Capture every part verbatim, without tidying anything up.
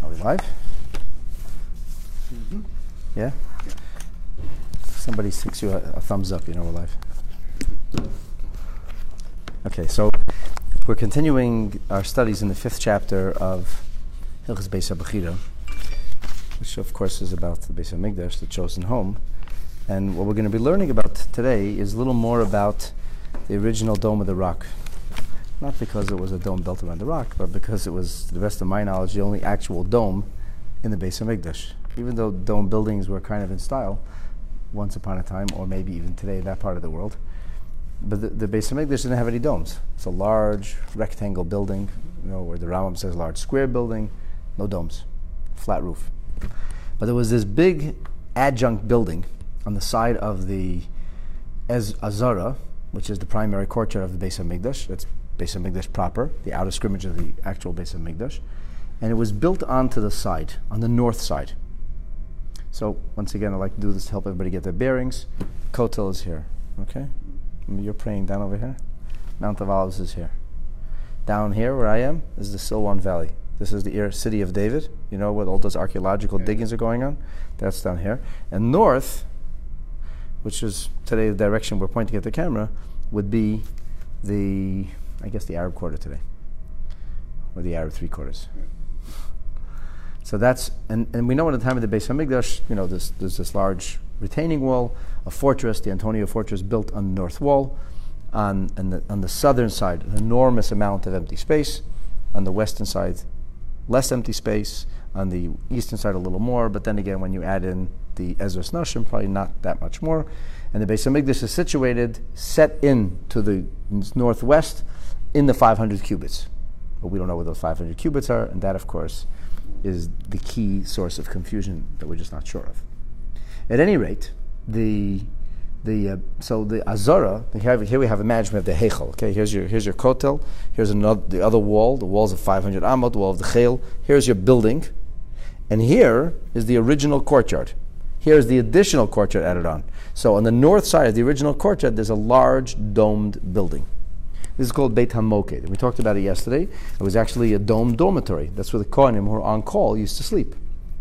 Are we live? Mm-hmm. Yeah? Yeah? Somebody sticks you a, a thumbs up, you know we're live. Okay, so we're continuing our studies in the fifth chapter of Hilchos Beis HaBechira, which of course is about the Beis HaMikdash, the chosen home. And what we're going to be learning about today is a little more about the original Dome of the Rock. Not because it was a dome built around the rock, but because it was, to the best of my knowledge, the only actual dome in the Beis HaMikdash. Even though dome buildings were kind of in style once upon a time, or maybe even today in that part of the world. But the, the Beis HaMikdash didn't have any domes. It's a large rectangle building, you know, where the Rambam says large square building, no domes, flat roof. But there was this big adjunct building on the side of the Ez Azara, which is the primary courtyard of the Beis HaMikdash. That's Beis HaMikdash proper, the outer scrimmage of the actual Beis HaMikdash. And it was built onto the side, on the north side. So, once again, I like to do this to help everybody get their bearings. Kotel is here, okay? You're praying down over here. Mount of Olives is here. Down here, where I am, is the Silwan Valley. This is the city of David. You know where all those archaeological okay. diggings are going on? That's down here. And north, which is today the direction we're pointing at the camera, would be the, I guess, the Arab quarter today, or the Arab three quarters. So that's, and, and we know at the time of the Beis HaMikdash, you know, there's, there's this large retaining wall, a fortress, the Antonia fortress, built on the north wall. On, on, the, on the southern side, an enormous amount of empty space. On the western side, less empty space. On the eastern side, a little more. But then again, when you add in the Ezras Nashim, probably not that much more. And the Beis HaMikdash is situated, set in to the northwest, in the five hundred cubits. But we don't know where those five hundred cubits are, and that, of course, is the key source of confusion that we're just not sure of. At any rate, the the uh, so the Azara, here we have imagined we have the Heichel. Okay, here's your here's your Kotel. Here's another the other wall. The walls of five hundred Amot, the wall of the Cheil. Here's your building, and here is the original courtyard. Here's the additional courtyard added on. So on the north side of the original courtyard, there's a large domed building. This is called Beit HaMoked. We talked about it yesterday. It was actually a domed dormitory. That's where the Kohanim who were on call used to sleep.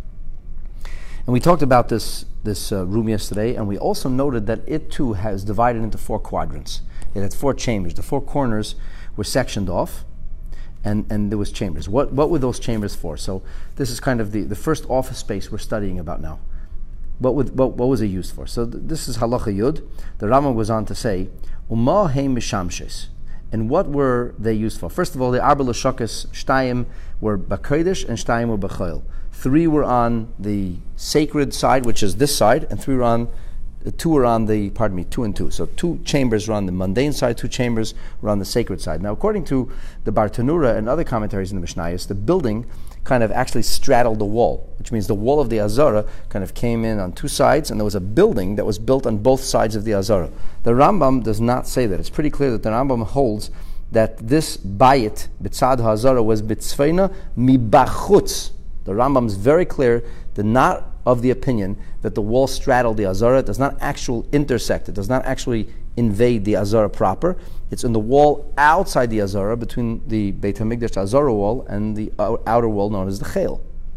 And we talked about this this uh, room yesterday, and we also noted that it too has divided into four quadrants. It had four chambers. The four corners were sectioned off, and, and there was chambers. What what were those chambers for? So this is kind of the, the first office space we're studying about now. What would, what, what was it used for? So th- this is Halacha Yud. The Rambam goes on to say, Uma heim mishamshes. And what were they used for? First of all, the Arba L'Shokes Shtayim were B'Kodesh and Shtayim were B'Choil. Three were on the sacred side, which is this side, and three were on, uh, two were on the, pardon me, two and two. So two chambers were on the mundane side, two chambers were on the sacred side. Now, according to the Bartanura and other commentaries in the Mishnayos, the building kind of actually straddled the wall, which means the wall of the Azara kind of came in on two sides, and there was a building that was built on both sides of the Azara. The Rambam does not say that. It's pretty clear that the Rambam holds that this bayit, B'tzad HaZara, was B'tzfeina Mibachutz. The Rambam is very clear, that not of the opinion that the wall straddled the Azara. It does not actually intersect. It does not actually invade the Azara proper. It's in the wall outside the Azara, between the Beit HaMikdash Azara wall and the outer wall known as the Cheil.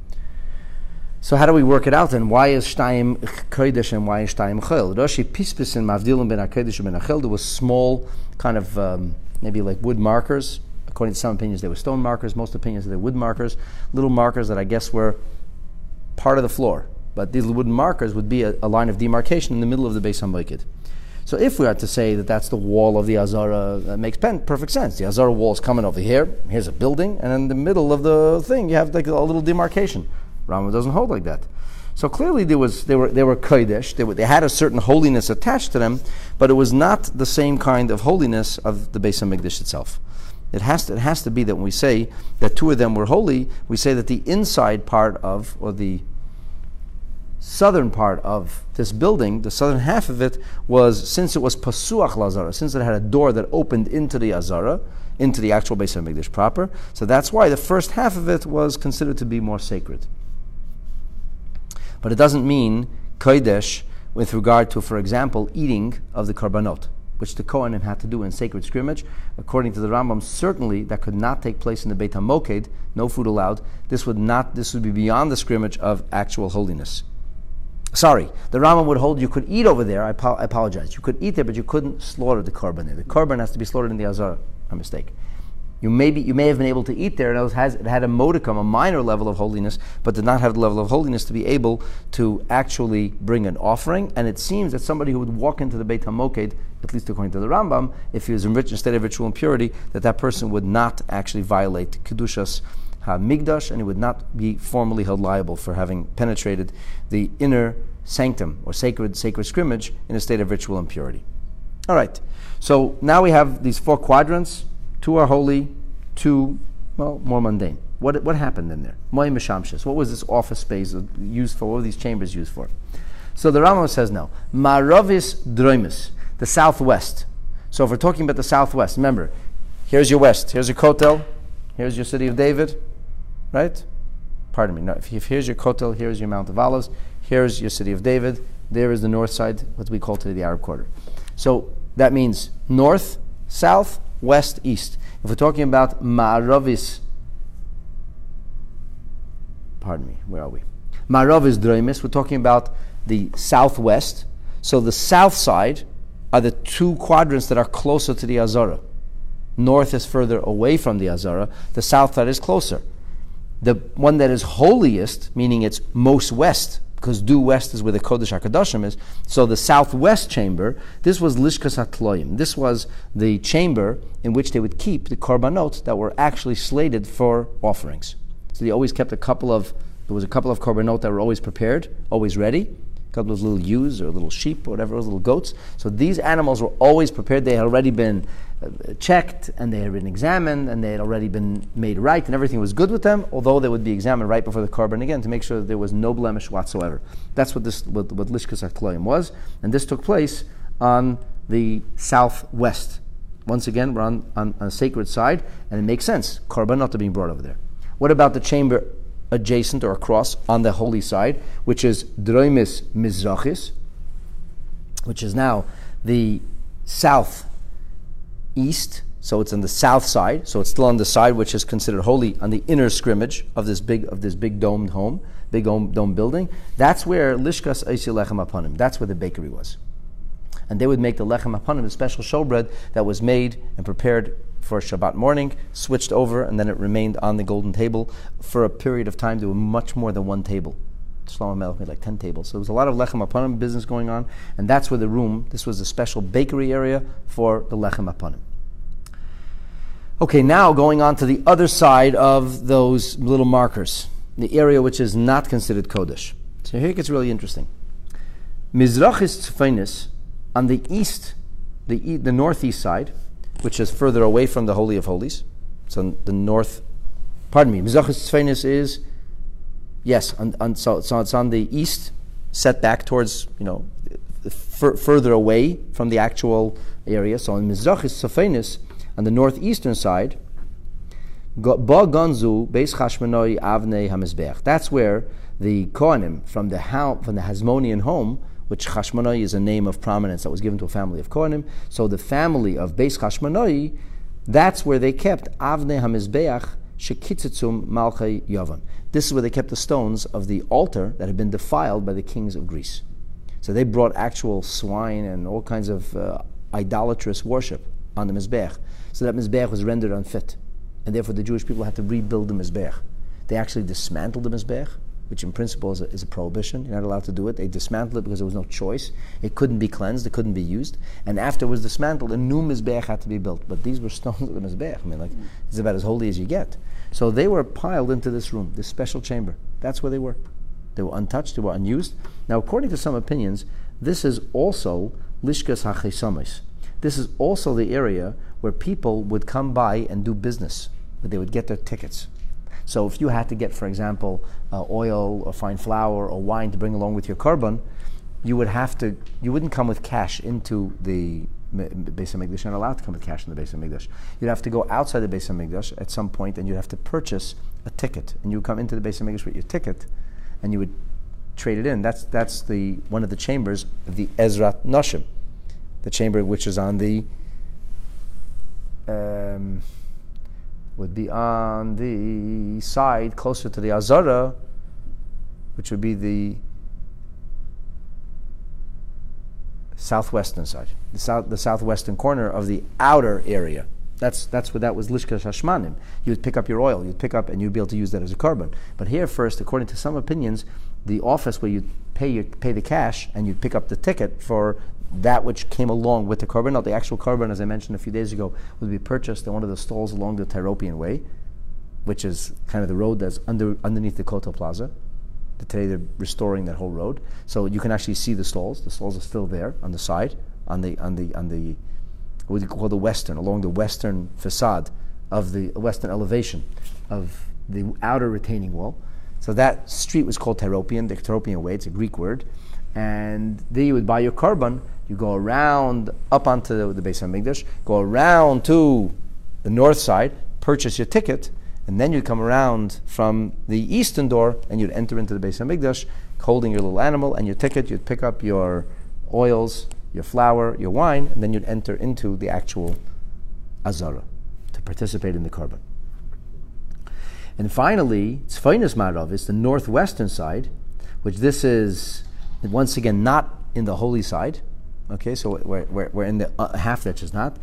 So how do we work it out then? Why is Shtayim Kodesh and why is Shtayim Cheil? Rashi Pispis and Mavdilim ben HaKodesh and ben HaCheil. There was small kind of um, maybe like wood markers. According to some opinions, they were stone markers. Most opinions, they were wood markers. Little markers that I guess were part of the floor. But these wooden markers would be a, a line of demarcation in the middle of the Beis HaMoked. So if we are to say that that's the wall of the Azara, that makes pen, perfect sense. The Azara wall is coming over here. Here's a building. And in the middle of the thing, you have like a little demarcation. Rambam doesn't hold like that. So clearly there was they were they were kodesh. They were, they had a certain holiness attached to them, but it was not the same kind of holiness of the Beis HaMikdash itself. It has to, it has to be that when we say that two of them were holy, we say that the inside part of, or the southern part of this building, the southern half of it was, since it was Pasuach Lazara, since it had a door that opened into the Azara, into the actual Beis HaMikdash proper, so that's why the first half of it was considered to be more sacred. But it doesn't mean Kodesh with regard to, for example, eating of the Karbanot. which the Kohanim had to do in sacred scrimmage. According to the Rambam, certainly that could not take place in the Beit HaMoked, no food allowed. This would not. This would be beyond the scrimmage of actual holiness. Sorry, the Rambam would hold you could eat over there. I, I apologize. You could eat there, but you couldn't slaughter the korban there. The korban has to be slaughtered in the Azara. My mistake. You may be, you may have been able to eat there, and it, has, it had a modicum, a minor level of holiness, but did not have the level of holiness to be able to actually bring an offering. And it seems that somebody who would walk into the Beit HaMoked, at least according to the Rambam, if he was enriched in a state of ritual impurity, that that person would not actually violate Kedushas HaMikdash, and he would not be formally held liable for having penetrated the inner sanctum or sacred sacred scrimmage in a state of ritual impurity. All right, so now we have these four quadrants. Two are holy, two, well, more mundane. What what happened in there? Moy Meshamshes. What was this office space used for? What were these chambers used for? So the Rambam says no. Maravis Droimus, the southwest. So if we're talking about the southwest, remember, here's your west, here's your Kotel, here's your city of David, right? Pardon me. No, if, if here's your Kotel, here's your Mount of Olives, here's your city of David, there is the north side, what we call today the Arab Quarter. So that means north, south, west, east. If we're talking about Ma'aravis, pardon me, where are we? Ma'aravis Droimis, we're talking about the southwest. So the south side are the two quadrants that are closer to the Azara. North is further away from the Azara. The south side is closer. The one that is holiest, meaning it's most west, because due west is where the Kodesh HaKadoshim is. So the southwest chamber, this was Lishkas HaTloim. This was the chamber in which they would keep the korbanot that were actually slated for offerings. So they always kept a couple of, there was a couple of korbanot that were always prepared, always ready, a couple of little ewes or little sheep or whatever, little goats. So these animals were always prepared. They had already been uh, checked, and they had been examined, and they had already been made right, and everything was good with them, although they would be examined right before the korban again to make sure that there was no blemish whatsoever. That's what this what, what Lishkas HaTloim was, and this took place on the southwest. Once again, we're on, on, on a sacred side, and it makes sense. Korban not being brought over there. What about the chamber adjacent or across on the holy side, which is Droimis Mizrachis, which is now the south east, so it's on the south side, so it's still on the side which is considered holy, on the inner scrimmage of this big of this big domed home, big dome, dome building. That's where Lishkas Eisi Lechem Apanim, that's where the bakery was. And they would make the Lechem Apanim, the special showbread that was made and prepared for Shabbat morning, switched over, and then it remained on the golden table for a period of time. There were much more than one table. Shlomo Melech made like ten tables. So there was a lot of Lechem Apanim business going on, and that's where the room, this was a special bakery area for the Lechem Apanim. Okay, now going on to the other side of those little markers, the area which is not considered Kodesh. So here it gets really interesting. Mizrachis Tzfeinis, on the east, the e- the northeast side, which is further away from the Holy of Holies. So the north, pardon me, Mizrachis Tzfeinis is, yes, on, on, so, so it's on the east, set back towards, you know, f- further away from the actual area. So in Mizrachis Tzfeinis, on the northeastern side, Ba Ganzu Beis Chashmonai Avnei HaMizbeach. That's where the Kohanim from the ha- from the Hasmonean home, which Chashmonai is a name of prominence that was given to a family of Kohanim. So the family of Beis Chashmonai, that's where they kept Avnei HaMizbeach Shekitzitzum Malchei Yavan. This is where they kept the stones of the altar that had been defiled by the kings of Greece. So they brought actual swine and all kinds of uh, idolatrous worship on the Mizbeach. So that Mizbeach was rendered unfit. And therefore the Jewish people had to rebuild the Mizbeach. They actually dismantled the Mizbeach, which in principle is a, is a prohibition. You're not allowed to do it. They dismantled it because there was no choice. It couldn't be cleansed. It couldn't be used. And after it was dismantled, a new Mizbeach had to be built. But these were stones of the Mizbeach. I mean, like, it's about as holy as you get. So they were piled into this room, this special chamber. That's where they were. They were untouched. They were unused. Now, according to some opinions, this is also Lishkas HaChesamis. This is also the area where people would come by and do business, where they would get their tickets. So if you had to get, for example, uh, oil or fine flour or wine to bring along with your korban, you would have to, you wouldn't come with cash into the Beis HaMikdash. You're not allowed to come with cash in the Beis HaMikdash. You'd have to go outside the Beis HaMikdash at some point, and you'd have to purchase a ticket. And you would come into the Beis HaMikdash with your ticket, and you would trade it in. That's that's the one of the chambers of the Ezrat Noshim. the chamber which is on the um, would be on the side closer to the Azara, which would be the southwestern side, the south, the southwestern corner of the outer area. That's that's what that was Lishkas Hashmanim. You would pick up your oil, you'd pick up, and you'd be able to use that as a carbon. But here, first, according to some opinions, the office where you pay you pay the cash and you'd pick up the ticket for that which came along with the carbon. Now, the actual carbon, as I mentioned a few days ago, would be purchased in one of the stalls along the Tyropian Way, which is kind of the road that's under underneath the Kotel Plaza. Today they're restoring that whole road, so you can actually see the stalls. The stalls are still there on the side, on the on the on the what we call the western, along the western facade of the western elevation of the outer retaining wall. So that street was called Tyropian, the Tyropian Way. It's a Greek word, and there you would buy your carbon. You go around up onto the, the Beis HaMikdash, go around to the north side, purchase your ticket, and then you'd come around from the eastern door and you'd enter into the Beis HaMikdash holding your little animal and your ticket. You'd pick up your oils, your flour, your wine, and then you'd enter into the actual Azara to participate in the carbon. And finally, Tzfainas Marav is the northwestern side, which this is, once again, not in the holy side. Okay, so we're, we're, we're in the uh, half that is not.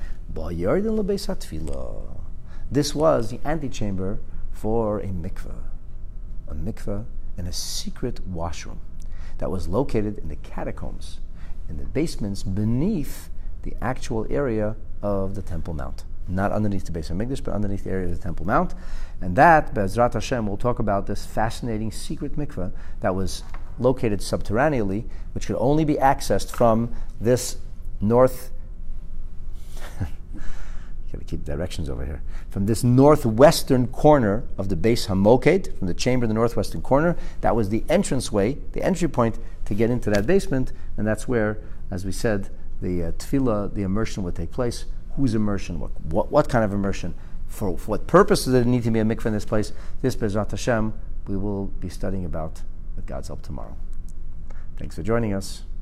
This was the antechamber for a mikveh. A mikveh in a secret washroom that was located in the catacombs, in the basements beneath the actual area of the Temple Mount. Not underneath the Beis HaMikdash, but underneath the area of the Temple Mount. And that, Be'ezrat Hashem, we'll talk about this fascinating secret mikveh that was located subterraneously, which could only be accessed from this north... Gotta keep directions over here. From this northwestern corner of the Beis HaMoked, from the chamber in the northwestern corner, that was the entranceway, the entry point to get into that basement, and that's where, as we said, the uh, tefillah, the immersion would take place. Whose immersion? What, what what kind of immersion? For, for what purpose does there need to be a mikveh in this place? This, Be'ezrat Hashem, we will be studying about with God's help tomorrow. Thanks for joining us.